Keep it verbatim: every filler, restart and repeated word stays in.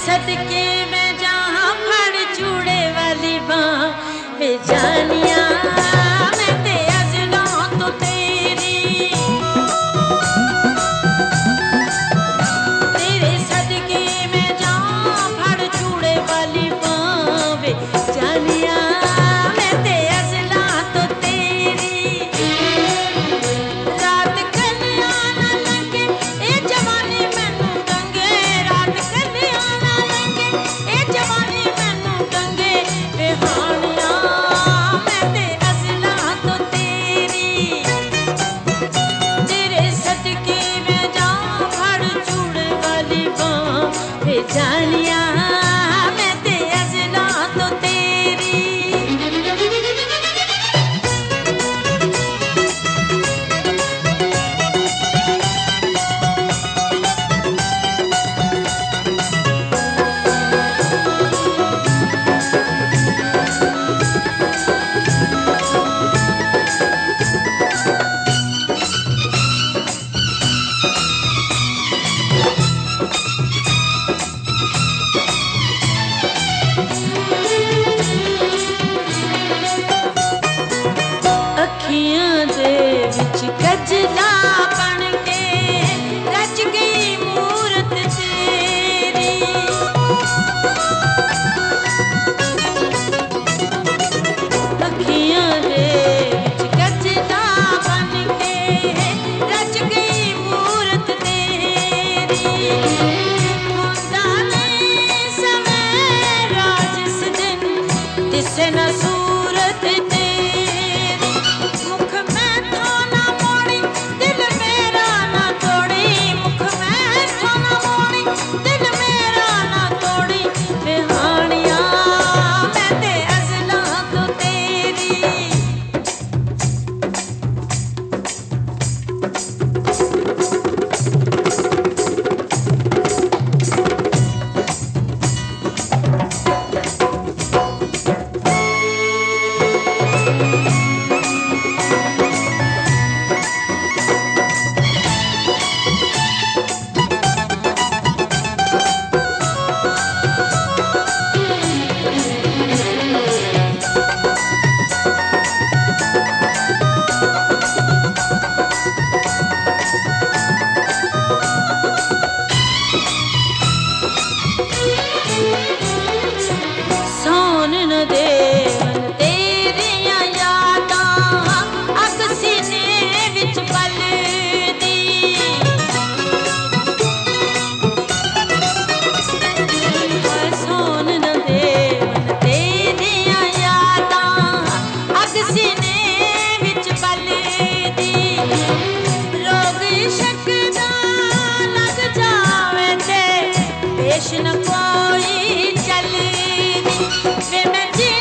सदके में जहाँ फड़ चूड़े वाली बाँ वे जानिया मैं ते अज़लों तो तेरी, तेरे सदके में जहाँ फड़ चूड़े वाली बाँ वे जानिया मैं ते अज़लों तो तेरी। रात कन्या ना लंघे ए जवानी मैनू गंगे, रात कन्या ना लंघे ए जवानी मैनू गंगे वे हानिया मैं ते अज़लों तो तेरी, तेरे सदके में जाऊं फड़ चूड़े वाली बाँ वे जानिया मैं ते अज़लों तो तेरी। अखियां दे विच गजला बन के रच गई मूरत तेरी, अखियां दे विच गजला बन के रच गई मूरत तेरी। मुंदा नहीं सवेरा जिस दिन दिसे न सूरत तेरी, मुख मैं तो ना मोड़ी दिल मेरा ना तोड़ी, मुख मैं तो ना मोड़ी दिल मेरा ना तोड़ी वे हानिया मैं ते अज़लों तो तेरी। सोन न देवन तेरियां यादां अग सीने विच पलदी, ओए सोन न देवन तेरियां यादां अग सीने विच पलदी। रोग इश्क दा लग जावे ते पेश न कोई चलदी वे मैं जी